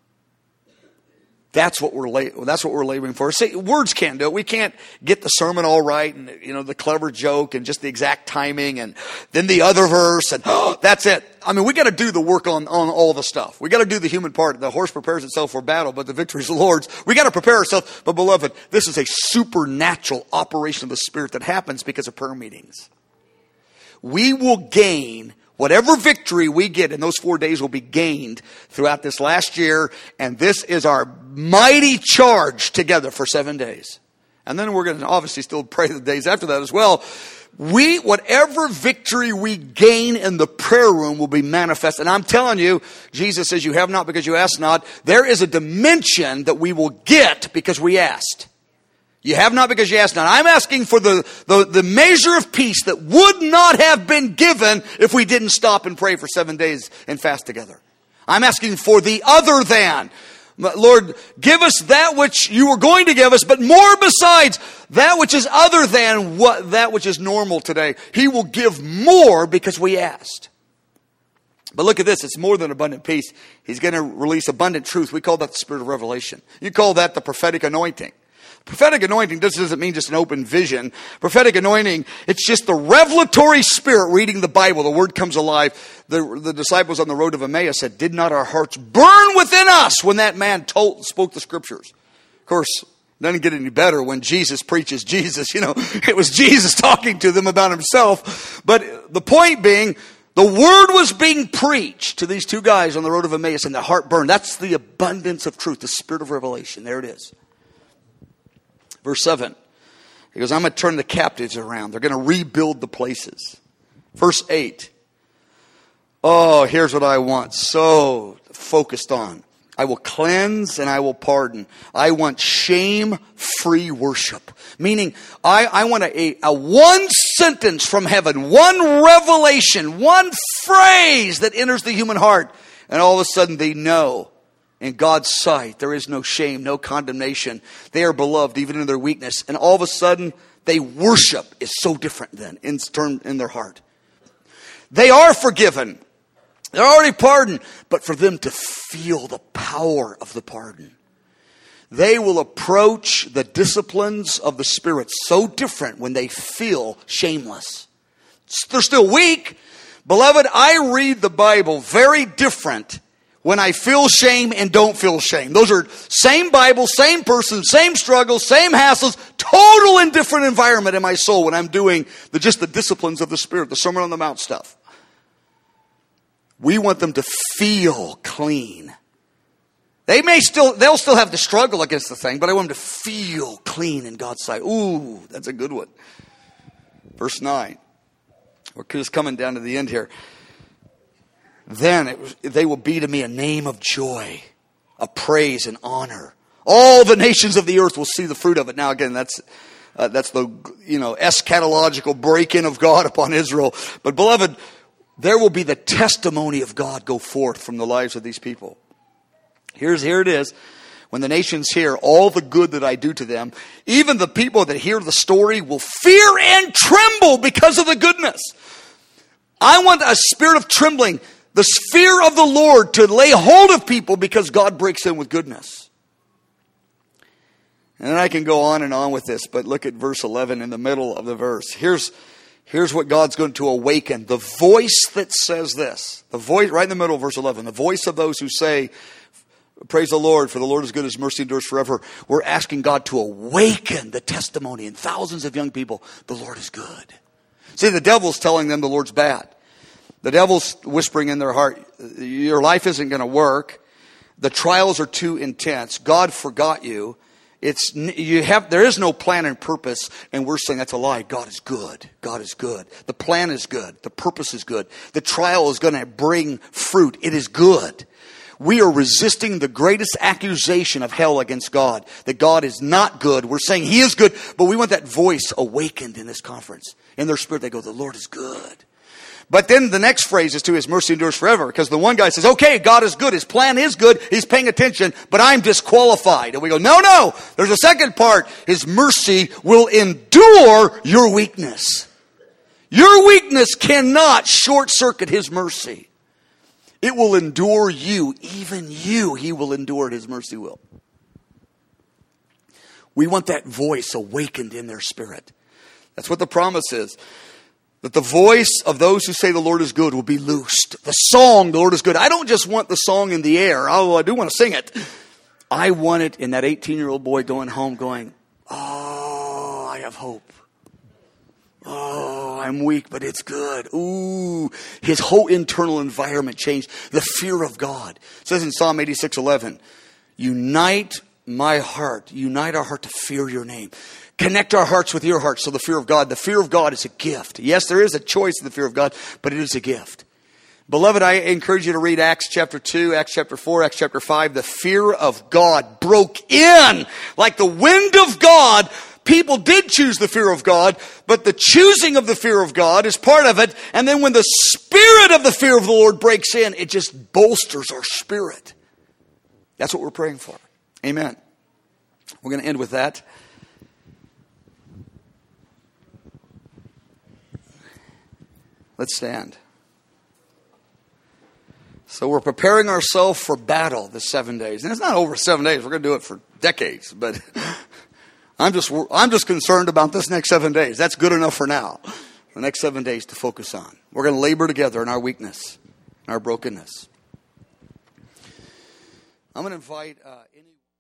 That's what we're la- that's what we're laboring for. See, words can't do it. We can't get the sermon all right and, you know, the clever joke and just the exact timing and then the other verse and oh, that's it. I mean, we got to do the work on, on all the stuff. We got to do the human part. The horse prepares itself for battle, but the victory is the Lord's. We got to prepare ourselves. But beloved, this is a supernatural operation of the Spirit that happens because of prayer meetings. We will gain whatever victory we get in those four days will be gained throughout this last year. And this is our mighty charge together for seven days. And then we're going to obviously still pray the days after that as well. We, whatever victory we gain in the prayer room will be manifest. And I'm telling you, Jesus says you have not because you ask not. There is a dimension that we will get because we asked. You have not because you asked not. I'm asking for the, the, the measure of peace that would not have been given if we didn't stop and pray for seven days and fast together. I'm asking for the other than. Lord, give us that which you were going to give us, but more besides that which is other than what that which is normal today. He will give more because we asked. But look at this. It's more than abundant peace. He's going to release abundant truth. We call that the spirit of revelation. You call that the prophetic anointing. Prophetic anointing doesn't mean just an open vision. Prophetic anointing, it's just the revelatory spirit reading the Bible. The word comes alive. The, the disciples on the road of Emmaus said, did not our hearts burn within us when that man told, spoke the scriptures? Of course, it doesn't get any better when Jesus preaches Jesus. You know, it was Jesus talking to them about himself. But the point being, The word was being preached to these two guys on the road of Emmaus, and their heart burned. That's the abundance of truth, the spirit of revelation. There it is. Verse seven. He goes, I'm going to turn the captives around. They're going to rebuild the places. Verse eight. Oh, here's what I want. So focused on. I will cleanse and I will pardon. I want shame-free worship. Meaning, I, I want a, a, a one sentence from heaven, one revelation, one phrase that enters the human heart. And all of a sudden they know in God's sight there is no shame, no condemnation. They are beloved even in their weakness. And all of a sudden they worship is so different then in, in their heart. They are forgiven. They're already pardoned, but for them to feel the power of the pardon, they will approach the disciplines of the Spirit so different when they feel shameless. They're still weak. Beloved, I read the Bible very different when I feel shame and don't feel shame. Those are same Bible, same person, same struggles, same hassles, total and different environment in my soul when I'm doing the, just the disciplines of the Spirit, the Sermon on the Mount stuff. We want them to feel clean. They may still, they'll still have to struggle against the thing, but I want them to feel clean in God's sight. Ooh, that's a good one. Verse nine. We're just coming down to the end here. Then it was, they will be to me a name of joy, a praise and honor. All the nations of the earth will see the fruit of it. Now again, that's uh, that's the you know eschatological break-in of God upon Israel. But beloved, there will be the testimony of God go forth from the lives of these people. Here's, here it is. When the nations hear all the good that I do to them, even the people that hear the story will fear and tremble because of the goodness. I want a spirit of trembling, the fear of the Lord to lay hold of people because God breaks in with goodness. And I can go on and on with this, but look at verse eleven in the middle of the verse. Here's Here's what God's going to awaken. The voice that says this. The voice, right in the middle of verse eleven. The voice of those who say, praise the Lord, for the Lord is good, his mercy endures forever. We're asking God to awaken the testimony in thousands of young people. The Lord is good. See, the devil's telling them the Lord's bad. The devil's whispering in their heart, your life isn't going to work. The trials are too intense. God forgot you. It's you have there is no plan and purpose, and we're saying that's a lie. God is good. God is good. The plan is good. The purpose is good. The trial is going to bring fruit. It is good. We are resisting the greatest accusation of hell against God, that God is not good. We're saying he is good, but we want that voice awakened in this conference. In their spirit, they go, the Lord is good. But then the next phrase is to his mercy endures forever. Because the one guy says, okay, God is good. His plan is good. He's paying attention, but I'm disqualified. And we go, no, no. There's a second part. His mercy will endure your weakness. Your weakness cannot short circuit his mercy. It will endure you. Even you, he will endure it. His mercy will. We want that voice awakened in their spirit. That's what the promise is. That the voice of those who say the Lord is good will be loosed. The song, the Lord is good. I don't just want the song in the air, although I do want to sing it. I want it in that eighteen-year-old boy going home going, oh, I have hope. Oh, I'm weak, but it's good. Ooh, his whole internal environment changed. The fear of God. It says in Psalm eighty-six eleven, unite my heart, unite our heart to fear your name. Connect our hearts with your hearts. So the fear of God, the fear of God is a gift. Yes, there is a choice in the fear of God, but it is a gift. Beloved, I encourage you to read Acts chapter two, Acts chapter four, Acts chapter five. The fear of God broke in like the wind of God. People did choose the fear of God, but the choosing of the fear of God is part of it. And then when the spirit of the fear of the Lord breaks in, it just bolsters our spirit. That's what we're praying for. Amen. We're going to end with that. Let's stand. So we're preparing ourselves for battle this seven days. And it's not over seven days. We're going to do it for decades. But I'm just I'm just concerned about this next seven days. That's good enough for now. The next seven days to focus on. We're going to labor together in our weakness, in our brokenness. I'm going to invite uh, any...